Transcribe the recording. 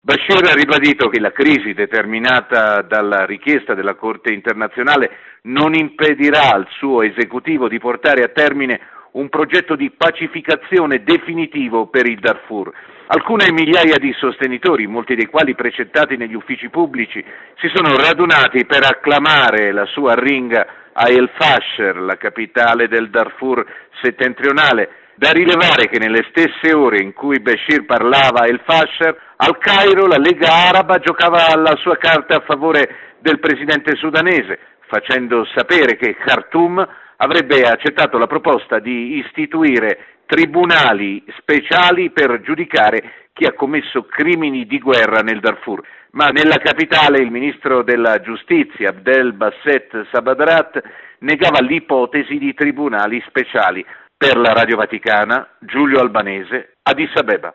Bashir ha ribadito che la crisi determinata dalla richiesta della Corte internazionale non impedirà al suo esecutivo di portare a termine un progetto di pacificazione definitivo per il Darfur. Alcune migliaia di sostenitori, molti dei quali precettati negli uffici pubblici, si sono radunati per acclamare la sua arringa a El Fasher, la capitale del Darfur settentrionale. Da rilevare che nelle stesse ore in cui Bashir parlava a El Fasher, al Cairo la Lega Araba giocava la sua carta a favore del presidente sudanese, facendo sapere che Khartoum avrebbe accettato la proposta di istituire tribunali speciali per giudicare chi ha commesso crimini di guerra nel Darfur. Ma nella capitale il ministro della giustizia, Abdel Basset Sabadrat, negava l'ipotesi di tribunali speciali. Per la Radio Vaticana, Giulio Albanese, Addis Abeba.